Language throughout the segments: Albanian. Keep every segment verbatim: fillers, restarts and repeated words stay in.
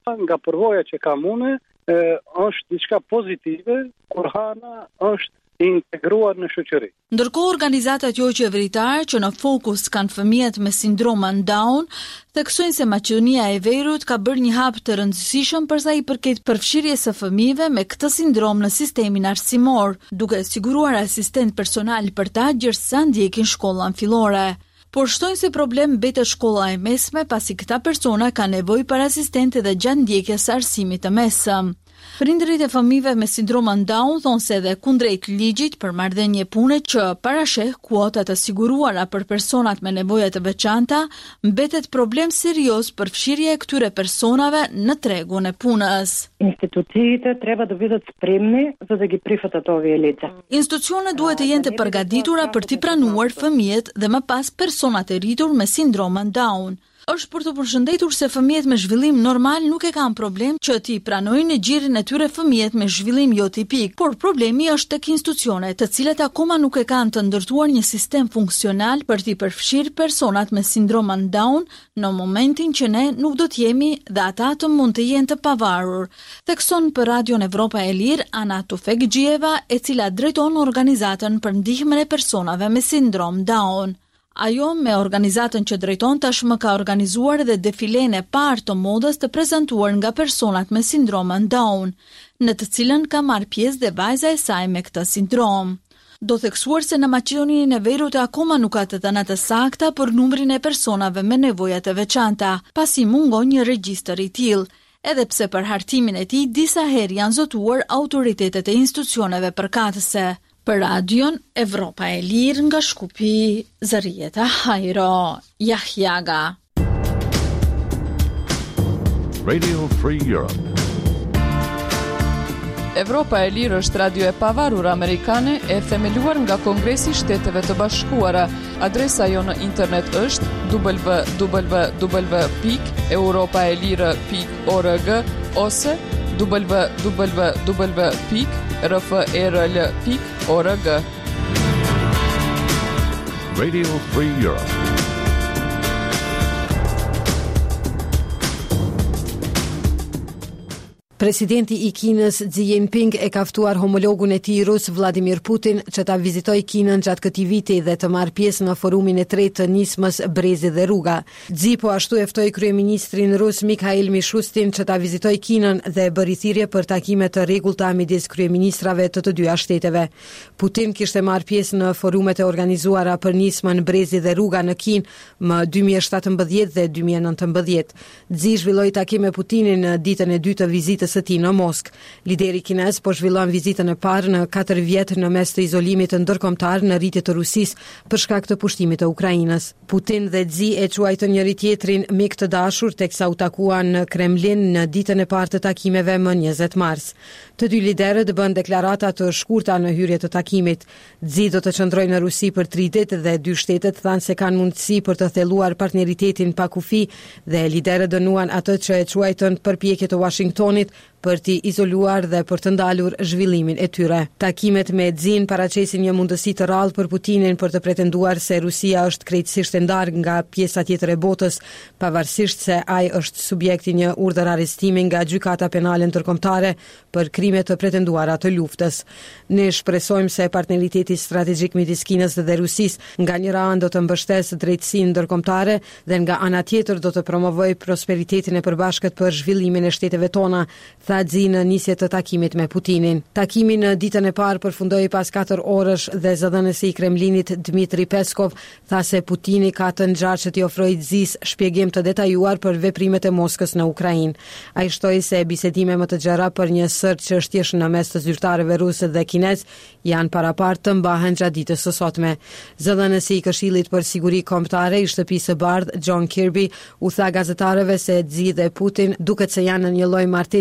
Nga përvoja që kam unë, është diçka pozitive kur Hana është integruar në shoqëri. Ndërkohë, organizatat jo qeveritar që në fokus kanë fëmijët me sindroman Down, theksojnë se Maqedonia e Veriut ka bërë një hap të rëndësishëm për sa i përket përfshirjes së fëmijëve me këtë sindrom në sistemin arsimor, duke siguruar asistent personal për ta gjërsa ndjekin shkollën fillore. Por shtojnë se problem mbetet shkolla e mesme pasi këta persona kanë nevojë për asistent edhe gjatë ndjekjes së arsimit të mesëm. Prindërit e fëmijëve me sindroman Down thonë se edhe kundrejt ligjit për marrëdhënie pune që parasheh kuota të siguruara për personat me nevoja të veçanta, mbetet problem serioz për fshirje e këtyre personave në tregun e punës. Instituciите treba da бидат спремни за да ги прифатат овие лица. Institucionet duhet të jenë të përgatitura për t'i pranuar fëmijët dhe më pas personat e rritur me sindroman Down. Është për të përshëndetur se fëmijët me zhvillim normal nuk e kanë problem që t'i pranojnë në gjirin e tyre fëmijët me zhvillim jo tipik, por problemi është tek institucionet, të cilat akoma nuk e kanë të ndërtuar një sistem funksional për t'i përfshirë personat me sindroman Down në momentin që ne nuk do t'jemi dhe ata të mund të jenë të pavarur. Thekson për Radion Evropa e Lirë Ana Tufekgjeva, e cila drejton organizatën për ndihmën e personave me sindrom Down. Ajo me organizatën që drejton tashmë ka organizuar edhe defilen e parë të modës të prezantuar nga personat me sindroman Down, në të cilën ka marrë pjesë dhe vajza e saj me këtë sindrom. Do theksuar se në Maqedoninë e Veriut akoma nuk ka të dhëna të sakta për numrin e personave me nevoja të veçanta, pasi mungon një regjistër i tillë, edhe pse për hartimin e tij disa herë janë zotuar autoritetet e institucioneve përkatëse. Për Radion Evropa e Lirë nga Shkupi, Zarieta Hajro, Jahjaga. Radio Free Europe. Evropa e Lirë është radio e pavarur amerikane e themeluar nga Kongresi i Shteteve të Bashkuara. Adresa jo në internet është w w w pikë europaelire pikë org ose w w w pikë r f r l pikë org. Radio Free Europe. Presidenti i Kinës Xi Jinping e ka ftuar homologun e tij rus Vladimir Putin që ta vizitojë Kinën gjatë këtij viti dhe të marrë pjesë në forumin e tretë të nismës Brezi dhe Rruga. Xi po ashtu e ftoi kryeministrin rus Mikhail Mishustin që ta vizitojë Kinën dhe bëri thirrje për takime të rregullta midis kryeministrave të të dyja shteteve. Putin kishte marrë pjesë në forumet e organizuara për nismën Brezi dhe Rruga në Kinë më dy mijë e shtatëmbëdhjetë dhe dy mijë e nëntëmbëdhjetë. Xi zhvilloi takim me Putinin në ditën e dytë të vizitës së tij në Moskë. Lideri kinez po zhvillon vizitën e parë në katër vjet në mes të izolimit të ndërkombëtar në rritje të Rusisë për shkak të pushtimit të Ukrainës. Putin dhe Xi e quajtën njëri tjetrin mik të dashur teksa u takuan në Kremlin në ditën e parë të takimeve më njëzet mars. Të dy liderët bën deklarata të shkurta në hyrje të takimit. Xi do të qëndrojë në Rusi për tri ditë dhe dy shtetet thanë se kanë mundësi për të thelluar partneritetin pa kufi dhe liderët dënuan atë që e quajtën përpjekje të Washingtonit për t'i izoluar dhe për të ndalur zhvillimin e tyre. Takimet me Xin paraqesin një mundësi të rrallë për Putinin për të pretenduar se Rusia është krejtësisht e ndarë nga pjesa tjetër e botës, pavarësisht se ai është subjekti një urdhër arrestimi nga gjykata penale ndërkombëtare për krime të pretenduara të luftës. Ne shpresojmë se partneriteti strategjik midis Kinës dhe Rusisë nga njëra anë do të mbështesë drejtësinë ndërkombëtare dhe nga ana tjetër do të promovojë prosperitetin e përbashkët për zhvillimin e shteteve tona, tha Xi në nisje të takimit me Putinin. Takimi në ditën e parë përfundoi pas katër orësh dhe zëdhënësi i Kremlinit Dmitri Peskov tha se Putini ka të ngjarë që t'i ofrojë Xis shpjegim të detajuar për veprimet e Moskës në Ukrainë. Ai shtoi se bisedime më të gjera për një sër çështjesh në mes të zyrtarëve rusë dhe kinez janë parapart të mbahen gjatë ditës së sotme. Zëdhënësi i Këshillit për Siguri Kombëtare i Shtëpisë së Bardhë John Kirby u tha gazetarëve se Xi dhe Putin duket se janë në një lloj martese me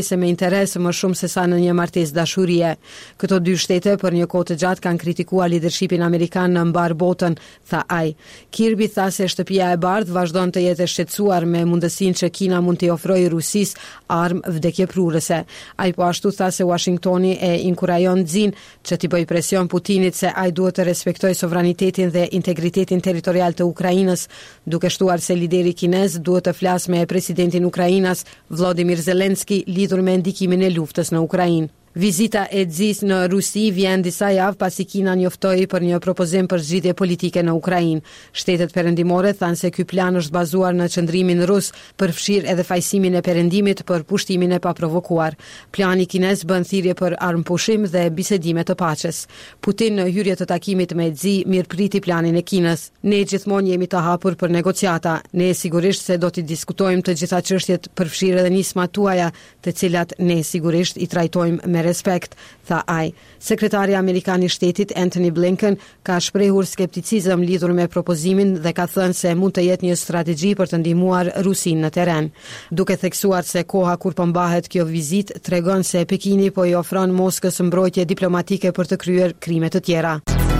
interes më shumë se sa në një martesë dashurie. Këto dy shtete për një kohë të gjatë kanë kritikuar lidershipin amerikan në mbar botën, tha ai. Kirby tha se shtëpia e bardhë vazhdon të jetë e shqetësuar me mundësinë që Kina mund t'i ofrojë Rusisë armë vdekjeprurëse. Ai po ashtu tha se Washingtoni e inkurajon Xin që t'i bëjë presion Putinit se ai duhet të respektojë sovranitetin dhe integritetin territorial të Ukrainës, duke shtuar se lideri kinez duhet të flasë me presidentin Ukrainas Volodymyr Zelensky lidhur me ndikimin e luftës në Ukrainë. Vizita e Xis në Rusi vjen disa javë pasi Kina njoftoi për një propozim për zgjidhje politike në Ukrainë. Shtetet perëndimore thanë se ky plan është bazuar në qëndrimin rus, përfshir edhe fajsimin e perëndimit për pushtimin e paprovokuar. Plani kinez bën thirrje për armpushim dhe bisedime të paqes. Putin në hyrje të takimit me Xi mirëpriti planin e Kinës. Ne gjithmonë jemi të hapur për negociata. Ne sigurisht se do të diskutojmë të gjitha çështjet, përfshirë edhe nismat tuaja, të cilat ne sigurisht i trajtojmë me respekt, tha ai. Sekretari Amerikan i Shtetit Antony Blinken ka shprehur skepticizëm lidhur me propozimin dhe ka thënë se mund të jetë një strategji për të ndihmuar Rusinë në terren. Duke theksuar se koha kur po mbahet kjo vizitë tregon se Pekini po i ofron Moskës mbrojtje diplomatike për të kryer krime të tjera.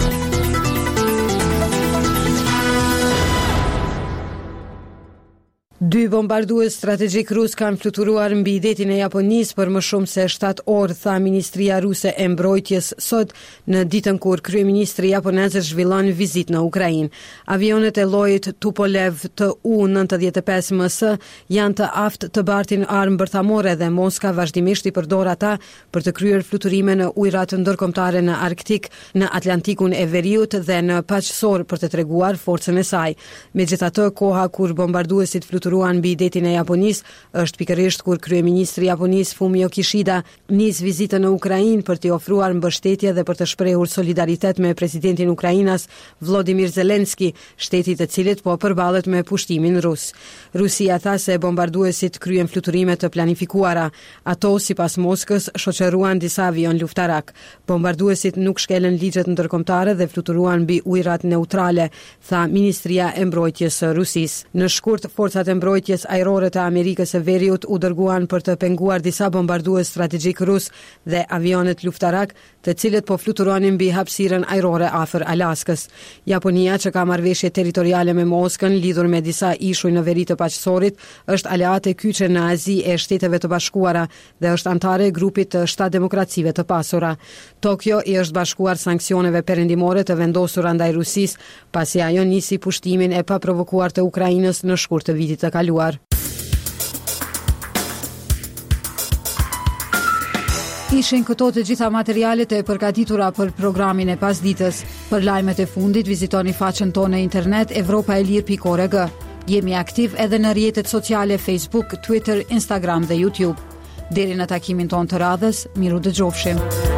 Dy bombardues strategjik rus kanë fluturuar mbi detin e Japonisë për më shumë se shtatë orë, tha Ministria Ruse e Mbrojtjes sot, në ditën kur kryeministri japonez zhvillon vizitë në Ukrainë. Avionet e llojit Tupolev T U nëntëdhjetë e pesë M S janë të aftë të bartin armë bërthamore dhe Moska vazhdimisht i përdor ata për të kryer fluturime në ujërat ndërkombëtare në Arktik, në Atlantikun e Veriut dhe në paqësor për të treguar forcën e saj. Megjithatë, koha kur bombarduesit fluturuan mbi detin e Japonisë është pikërisht kur kryeministri i Japonisë Fumio Kishida nis vizitën në Ukrainë për t'i ofruar mbështetje dhe për të shprehur solidaritet me presidentin e Ukrainës Volodymyr Zelensky, shteti i cilit po përballet me pushtimin rus. Rusia tha se bombarduesit kryen fluturime të planifikuara. Ato, sipas Moskës, shoqëruan disa avion luftarak. Bombarduesit nuk shkelën ligjet ndërkombëtare dhe fluturuan mbi ujërat neutrale, tha Ministria e Mbrojtjes së Rusisë. Në shkurt, forcat e mbrojtjes ajrore të Amerikës së Veriut u dërguan për të penguar disa bombardues strategjik rus dhe avionet luftarak, të cilët po fluturonin mbi hapësirën ajrore afër Alaskës. Japonia, që ka marrëveshje territoriale me Moskën lidhur me disa ishuj në veri të paqësorit, është aleate kyçe në Azi e Shteteve të Bashkuara dhe është antare e grupit të shtatë demokracive të pasura. Tokyo i është bashkuar sanksioneve perëndimore të vendosura ndaj Rusisë, pasi ajo nisi pushtimin e paprovokuar të Ukrainës në shkurt të vitit të kaluar. Ishin këto të gjitha materialet e përgatitura për programin e pasditës. Për lajmet e fundit vizitoni faqen tonë në internet evropaelir pikë org. Jemi aktiv edhe në rrjetet sociale Facebook, Twitter, Instagram dhe YouTube. Deri në takimin tonë të radhës, miru dëgjofshim.